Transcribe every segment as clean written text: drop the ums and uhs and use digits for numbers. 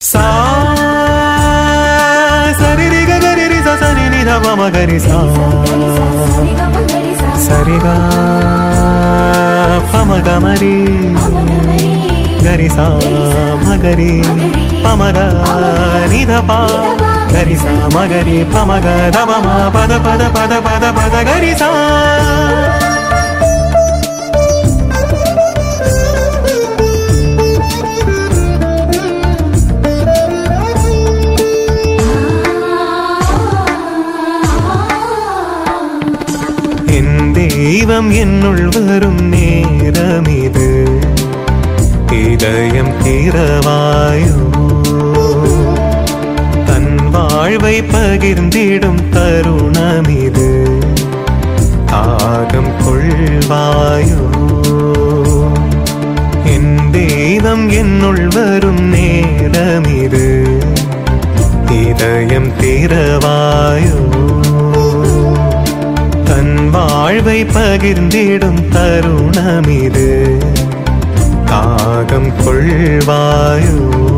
சா சரி ரி க கரி ரி ச சரி நி த ப ம கரி சா சரி க ப ம க ம ரி கரி சா ம கரி ப ம க நி த ப கரி சா ம கரி ப ம க த ப ம ப த ப த ப த ப த ப த கரி சா. தெய்வம் என்னுள் வரும் நேரம் இது, இதயம் திறவாயோ, தன் வாழ்வை பகிர்ந்திடும் தருணம் இது, தாகம் கொள்வாயோ. என் தெய்வம் என்னுள் வரும் நேரம் இது, இதயம் திறவாயோ, தன் வாழ்வை பகிர்ந்திடும் தருணம் இது, தாகம் கொள்வாயோ.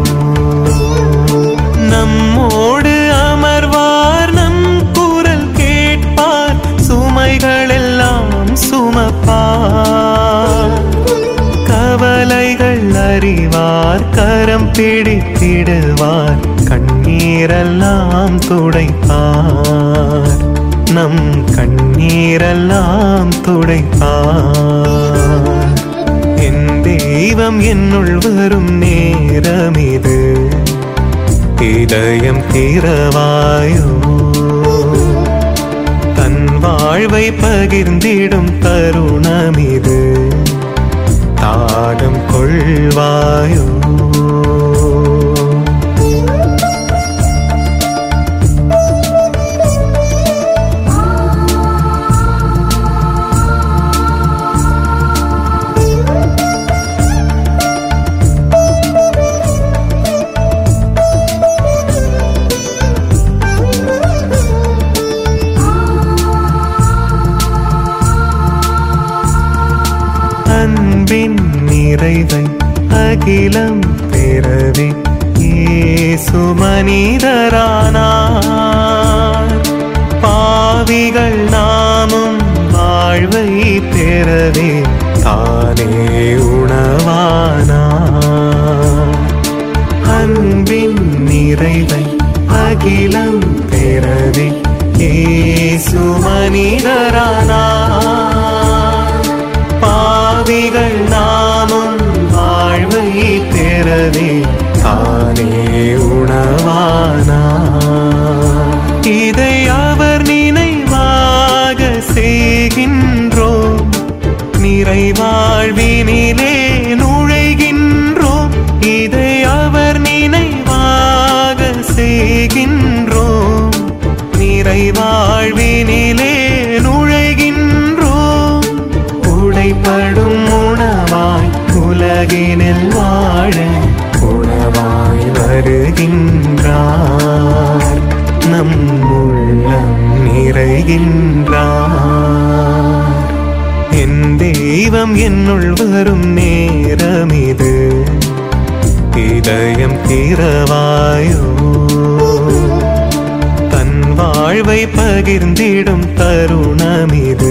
நம்மோடு அமர்வார், நம் குரல் கேட்பார், சுமைகள் எல்லாம் சுமப்பார், கவலைகள் அறிவார், கரம் பிடித்திடுவார், கண்ணீரெல்லாம் துடைப்பார், நம் கண்ணீரெல்லாம் துடைப்பார். என் தெய்வம் என்னுள் வரும் நேரம் இது, இதயம் திறவாயோ, தன் வாழ்வை பகிர்ந்திடும் தருணம் இது, தாகம் கொள்வாயோ. அன்பின் நிறைவை அகிலம் பெறவே இயேசு மனிதரானார், பாவிகள் நாமும் வாழ்வை பெறவே தானே உணவானார். அன்பின் நிறைவை அகிலம் பெறவே இயேசு மனிதரானார், பாவிகள் நாமும் வாழ்வை பெறவே தானே உணவானார். இதை அவர் நினைவாக செய்கின்றோம், நிறைவாழ்வினிலே நுழைகின்றோம். இதை அவர் நினைவாக செய்கின்றோம், நிறைவாழ்வினிலே நுழைகின்றோம். உடைப்படும் உணவாய் உலகினில் வாழ உணவாய் வருகின்றார், நம் உள்ளம் நிறைகின்றார். என் தெய்வம் என்னுள் வரும் நேரம் இது, இதயம் திறவாயோ, தன் வாழ்வை பகிர்ந்திடும் தருணம் இது,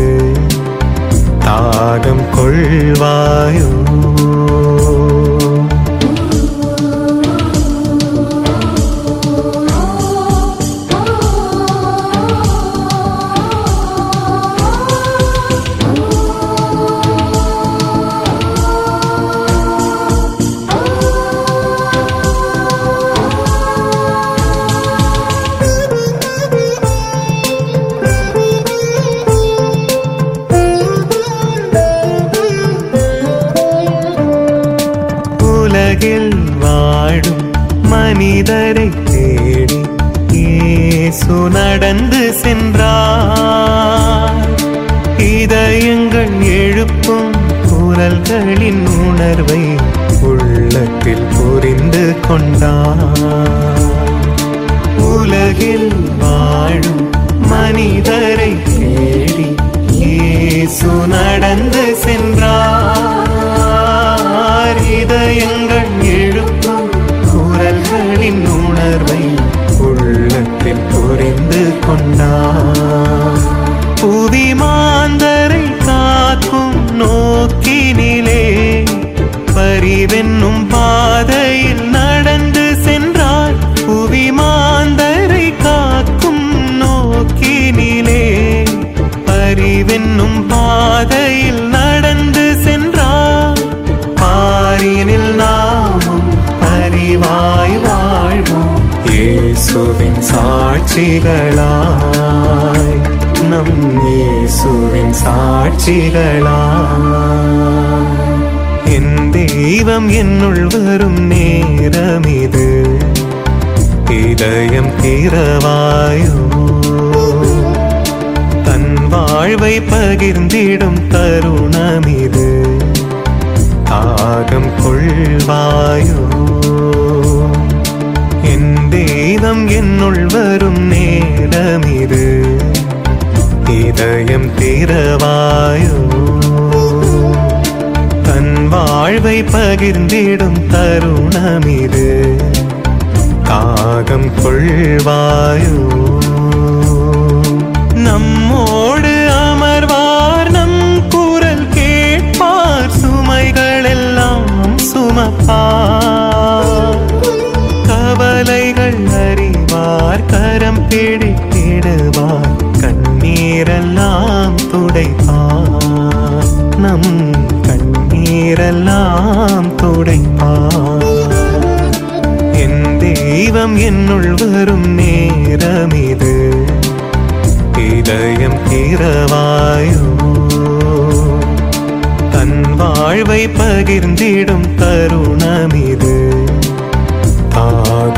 தாகம் கொள்வாயோ. உலகில் வாழும் மனிதரை தேடி இயேசு நடந்து சென்றார், இதயங்கள் எழுப்பும் குரல்களின் உணர்வை உள்ளத்தில் புரிந்து கொண்டார். உலகில் வாழும் மனிதரை தேடி இயேசு நடந்து சென்றார், இதயங்கள் எழுப்பும் குரல்களின் அன்பின் உணர்வை உள்ளத்தில் புரிந்து கொண்டார். புவி மாந்தரை காக்கும் நோக்கினிலே பரிவென்னும் பாதையில் நடந்து சென்றார். புவி மாந்தரை காக்கும் நோக்கினிலே பரிவென்னும் பாதையில் நடந்து சென்றார். பாரினில் நாமும் பரிவாய் வாழ்வோம் இயேசுவின் சாட்சிகளாய், நம் இயேசுவின் சாட்சிகளாய். என் தெய்வம் என்னுள் வரும் நேரமிது, இதயம் திறவாயோ, தன் வாழ்வை பகிர்ந்திடும் தருணமிது, தாகம் கொள்வாயோ. என் தெய்வம் என்னுள் வரும் நேரமிது, இதயம் திறவாயோ, தன் வாழ்வை பகிர்ந்திடும் தருணமிது, தாகம் கொள்வாயோ. நம்மோடு அமர்வார், நம் குரல் கேட்பார், சுமைகள் எல்லாம் சுமப்பார். கவலைகள் அறிவார், கரம் பிடித்திடுவார், கண்ணீரெல்லாம் துடைப்பார், நம் கண்ணீரெல்லாம் துடைப்பார். என் தெய்வம் என்னுள் வரும் நேரமிது, இதயம் திறவாயோ, தன் வாழ்வை பகிர்ந்திடும் தருணமிது, தாகம்